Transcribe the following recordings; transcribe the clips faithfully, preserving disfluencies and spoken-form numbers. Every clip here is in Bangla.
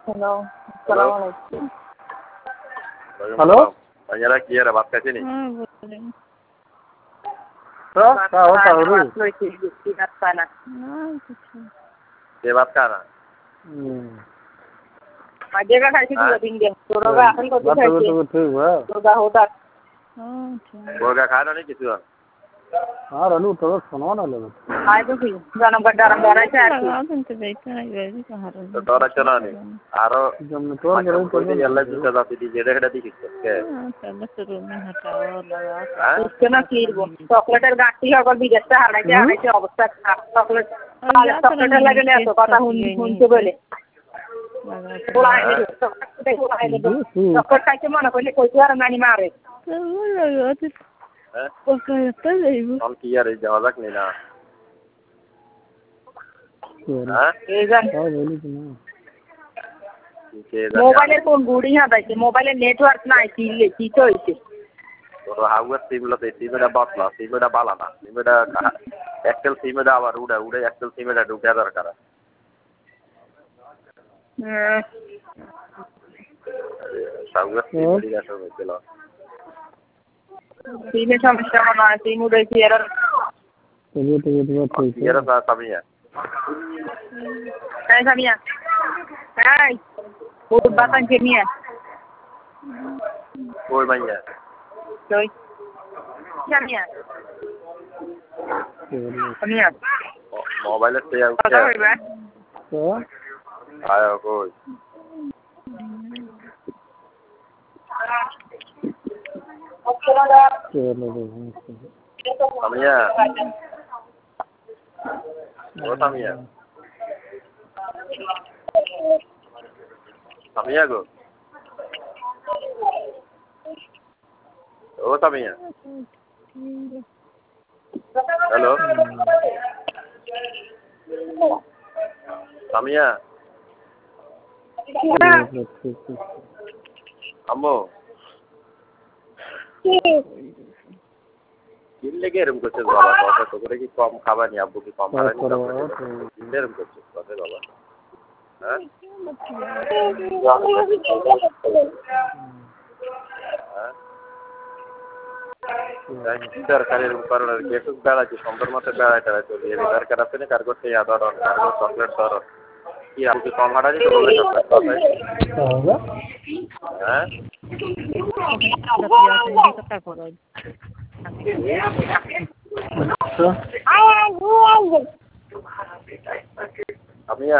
হ্যালো, হ্যালো আসসালামু আলাইকুম। ওয়ালাইকুম হ্যালো সালাম। ভাইয়ারা কি এরা ভাত খাইছেনি? হ্যাঁ, বলেন। তো তাও তাও রে ভাত লইছি, বেশি ভাত খায় না। না, কিছু না। কে ভাত খায় না? হুম মাঝে가 খাইছি হ্যাঁ? দুই তিন দিন। তোরগা এখন কত বাত খাইছি? তো ঠিক है তোরগা होता। हाँ, ठीक। গোরগা খায় না নি কিছু? हाँ रनु तो सुनो ना ले खाए तो কি? জানো গডারাম বানাইছে আর কি? তো ডরাচ্ছ না নি? আরো जब तो মাঝে मेरे কই দিই আল্লাহ দুটা দাতি দি যেটা এটা দিছিস কে? হ্যাঁ? उसके ना কিরবো চকলেটের গাঁটি আগর বিদেশে হারাইছে হারাইছে অবস্থা খারাপ চকলেট চকলেটের লাগে না তো কথা হুন শুনতে বলে চকলেট খাইছে মনে করলে কইতে আর নানি মারে হ্যাঁ? তখন কি আর এই যাওয়া যাক নি না? হ্যাঁ? এই জান हाँ बोली तो ना কে জানে? মোবাইলের কোন গুড়ি হাতাইছে মোবাইলের নেটওয়ার্ক নাই কি কি তো হইছে তোর হাউয়ার সিমলাতে সিমেটা বাতলা সিমেটা বালা না সিমেটা এক্সেল সিমেটা আবার উড়ে উড়ে এক্সেল সিমেটা ঢুকে দরকার হ্যাঁ হাউয়ার সিমেটা গেছে হয়েছিল সিমে সমস্যা মনে হয় সিম উড়াইছি এর तबीयत तबीयत बहुत ठीक है এরা সামিয়া এই সামিয়া এই ওর বাতান কে নিয়ে কই মাইয়া তুই সামিয়া সামিয়া মোবাইলের তে কথা কইবা तो আয় কই चलो সামিয়া ও সামিয়া সামিয়া গো ও সামিয়া হ্যালো সামিয়া আম্মু কিল লেগে এরম করছিস বাবা কথা তো করে কি কম খাবার নি আব্বু কি কম খাবার নি কিল এরম করছিস কথা বাবা হ্যাঁ সরকারের উপকরণের কেটু বেড়াচ্ছে সুন্দর মতো বেড়ায় টেড়ায় চলি এর দরকার আছে না কার করতে আদর কার চকলেট ধর কি আপনি কম হাঁটা দিতে বললে চকলেট কথা হ্যাঁ সামিয়া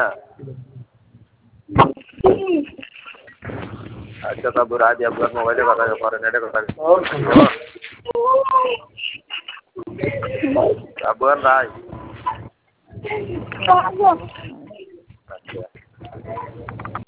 আচ্ছা তারপর আজ আপনার মোবাইলে কথা করেন এটা কথা আবুয়ান রায় আচ্ছা